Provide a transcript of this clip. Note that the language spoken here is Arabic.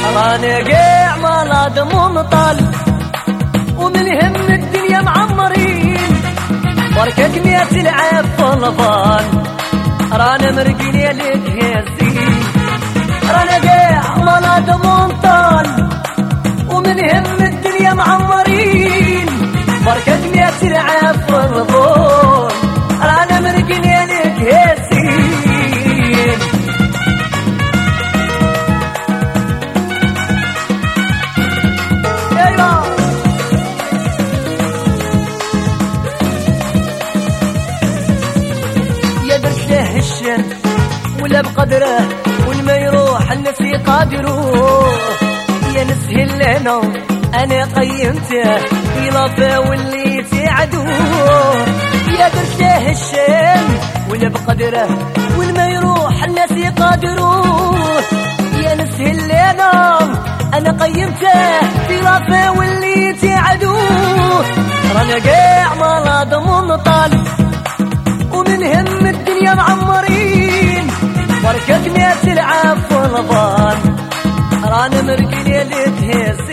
رانا قاع مالاد منطل ومن هم الدنيا معمرين بركة مية العاب طلبان رانا مرقين لك هزين رانا قاع مالاد منطل ومن هم الدنيا معمرين بركة مية العاب طلبان رانا مرقين لك هزين الشر ولا بقدره والما يروح الناس يقادروه يا نسهل لنا انا قيمته يلافى واللي تعدوه يا درت له الشر ولا بقدره والما يروح الناس يقادروه يا نسهل لنا انا قيمته يلافى واللي تعدوه رانا قاع مالاد منطل ومن هم الدنيا معمرين بركة مية العاب طلبان رانا مرقين لك هز